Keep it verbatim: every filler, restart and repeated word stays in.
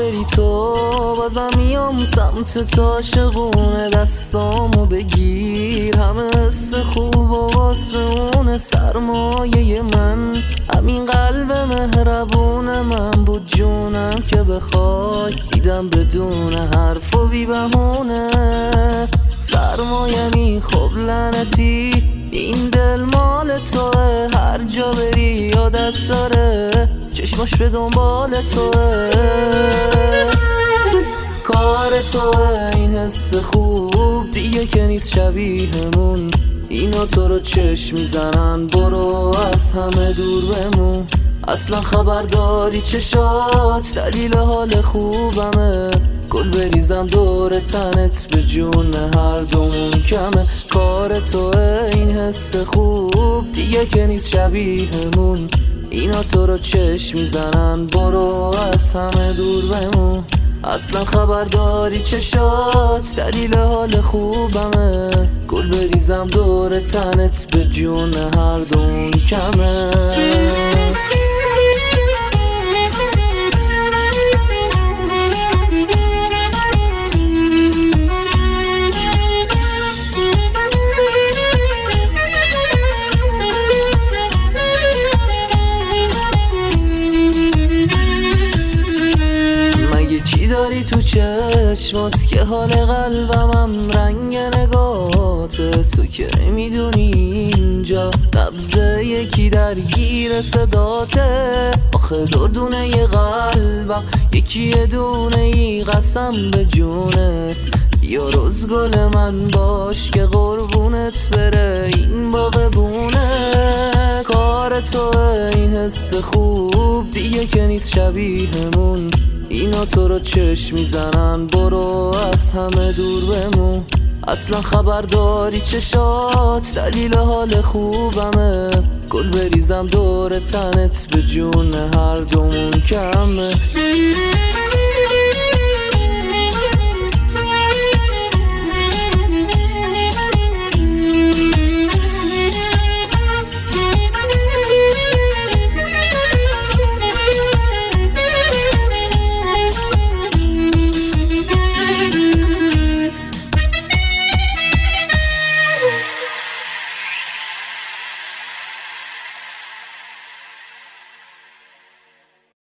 بری تو بازم میام سمت تا عاشقونه، دستامو بگیر همه حس خوب و واسه اون سرمایه من. همین قلب مهربون من بود جونم که بخوای دیدم بدون حرف و بی بهونه. سرمایه‌می خب لعنتی این دل مال توه، هر جا بری یادت داره چشماش به دنبال توه. کار توه این حس خوب دیگه که نیست شبیهمون، اینا تو رو چشم میزنن برو از همه دور بمون. اصلا خبر داری چشات دلیل حال خوبمه، گل بریزم دور تنت به جون هر دومون کمه. کار توه این حس خوب دیگه که نیست شبیهمون، اینا تو رو چشم میزنن برو از همه دور بمون. اصلا خبر داری چشات دلیل حال خوبمه، گل بریزم دور تنت به جون هر دومون کمه. چی داری تو چشمات که حال قلبمم رنگ نگاته؟ تو که میدونی اینجا نبضه یکی درگیر صداته. آخه دردونه ی قلبم یکی دونه ای قسم به جونت، یا روز گل من باش که قربونت بره این باغبونه. کار توه این حس خوب دیگه که نیست شبیهمون، اینا تو رو چشم میزنن برو از همه دور بمون. اصلا خبر داری چشات دلیل حال خوبمه، گل بریزم دور تنت به جون هر دومون کمه.